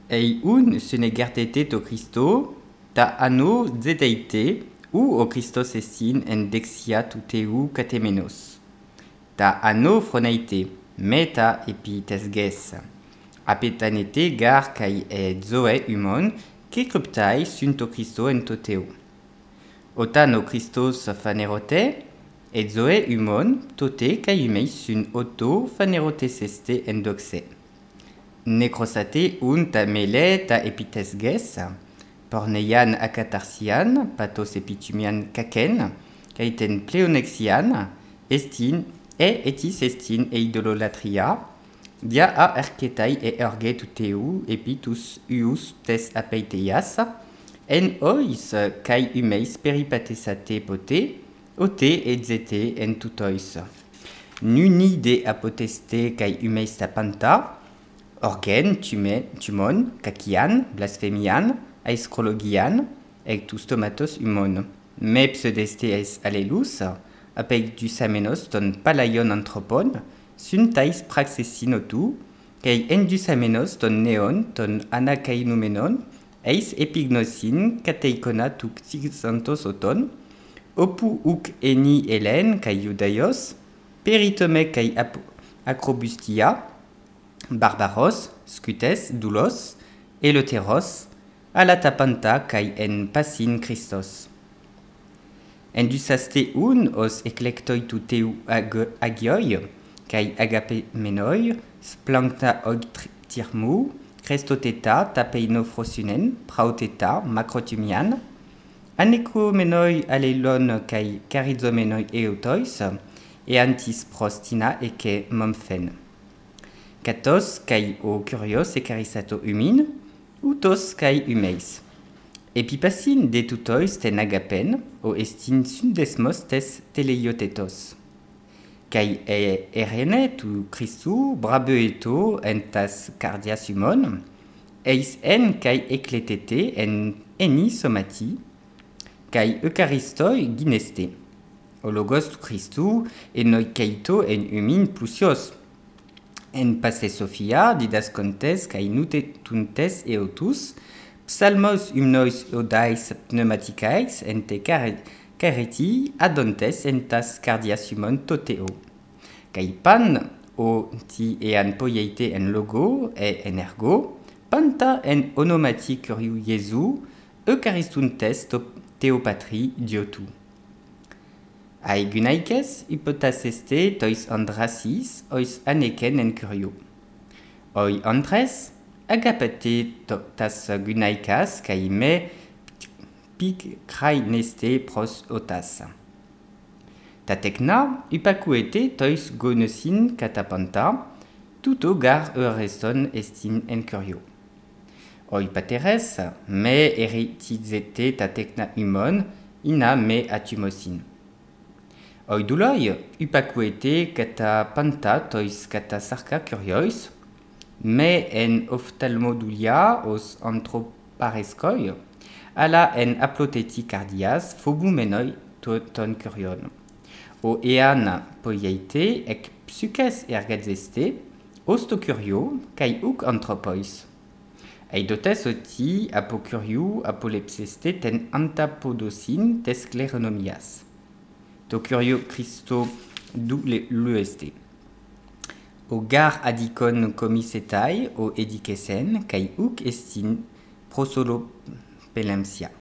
Ei un sune gertete to Christo, ta anno zedeite, ou o Christos estin en dexia tuteu catemenos. Ta anno froneite, meta epitesges. Apetanete gar kai zoe humon, que cryptai sunt o Christo en toteo. Otan o Christos fanerote, et zoe humon, tote kai humeis sun auto fanerote seste en doxe. Necrosate un ta mele ta epitesges, porneian acatarsian, pathos epitumian kaken, kaiten pleonexian, estin etis estin eidololatria, dia a erketai e erge tuteu epitus uus tes apeiteias, en ois kai humeis peripatesate pote, ote et zete en tutois. Nuni de apoteste kai humeis tapanta, orgen, tumon, kakian, blasphemian, aescrologian, ectus tomatos humon. Me pseudeste es allelus, apeitus amenos ton palaion anthropon, suntais praxesinotu, kei endus amenos ton neon, ton anakainumenon, eis epignosin, kateikona tuk xantos oton, opu uk eni helen, kai judaios, peritome kai acrobustia, barbaros, scutes, doulos, eleuteros, alatapanta kai en passin Christos. Endusaste un os eclectoi tuteu agioi, kai agapemenoi, splancta ogtirmu, crestoteta, tapeino frosunen, prauteta, macrotumian, anecomenoi aleilon kai carizomenoi eotois, e antis prostina eke momfen. Katos kai o curios e carisato humin, utos kai humeis. Epipassin de tutois ten agapen, o estin sundesmos tes teleiotetos. Kai erene tu Christu brabeeto en tas cardias humon, eis en kai ecletete en eni somati, kai eucharistoi gineste. O logos tu Christu enoi keito en humin plusios. En passe Sophia, didascontes, kai nutetuntes eotus, psalmos humnois odais pneumaticaes, en te careti adontes en tas cardias humon toteo. Kai pan o ti ean poieite en logo e en ergo, panta en onomati curiu Jesu, eucharistuntes teopatri diotu. Aegunaikes hypotaseste tois andrasis ois aneken en curio. Oi antres, agapate tas gunaikas kai me pic crai neste pros otas. Tatekna hypacuete tois gonosin catapanta, tuto gar eureston estin en curio. Oi pateres, me eritizete tatekna humon, ina me atumosin. Oi duloi, hypacuete cata panta tois cata sarca curiois, me en ophtalmodulia os anthroparescoi, ala en aploteti cardias, phobumenoi ton curion. O ean poieite ec psuces ergadzeste, osto curio, kai uc anthropois. Eidotes oti apocuriu apolepseste ten antapodosin tes scleronomias. To curio Christo du l'ueste. O gar adicon comisetai o edicesen, kai uc estin prosolo pelemsia.